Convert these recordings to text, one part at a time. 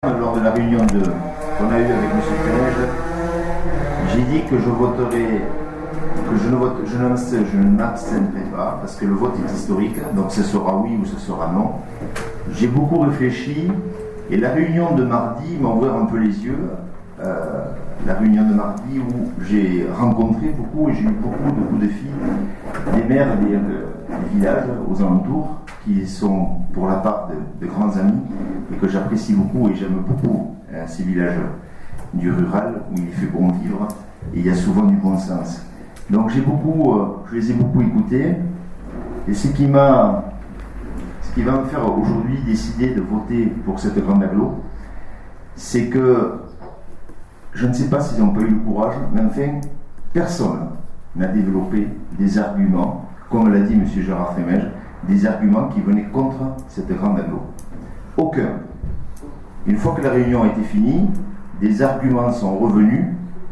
Lors de la réunion qu'on a eue avec M. Fenech, j'ai dit que je voterai, que je ne m'abstiendrai pas, parce que le vote est historique, donc ce sera oui ou ce sera non. J'ai beaucoup réfléchi, et la réunion de mardi m'a ouvert un peu les yeux. La réunion de mardi où j'ai rencontré beaucoup, et j'ai eu beaucoup de coups de fil, des maires des villages aux alentours, qui sont pour la part de grands amis, et que j'apprécie beaucoup, et j'aime beaucoup ces villages du rural, où il fait bon vivre, et il y a souvent du bon sens. Donc je les ai beaucoup écoutés, et ce qui va me faire aujourd'hui décider de voter pour cette grande agglo, c'est que je ne sais pas s'ils n'ont pas eu le courage, mais enfin, personne n'a développé des arguments, comme l'a dit M. Gérard Fenech, des arguments qui venaient contre cette grande agglo. Aucun. Une fois que la réunion a été finie, des arguments sont revenus,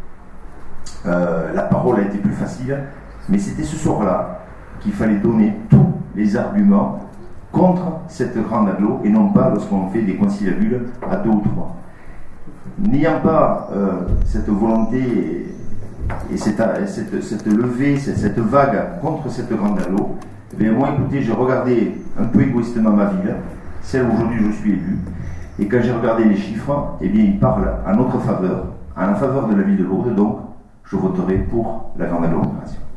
la parole a été plus facile, mais c'était ce soir-là qu'il fallait donner tous les arguments contre cette grande agglo, et non pas lorsqu'on fait des conciliabules à 2 ou 3. N'ayant pas cette volonté et cette levée, cette vague contre cette grande agglo, eh bien moi, écoutez, j'ai regardé un peu égoïstement ma ville, celle où aujourd'hui je suis élu, et quand j'ai regardé les chiffres, eh bien ils parlent en notre faveur, en la faveur de la ville de Lourdes, donc je voterai pour la grande agglomération.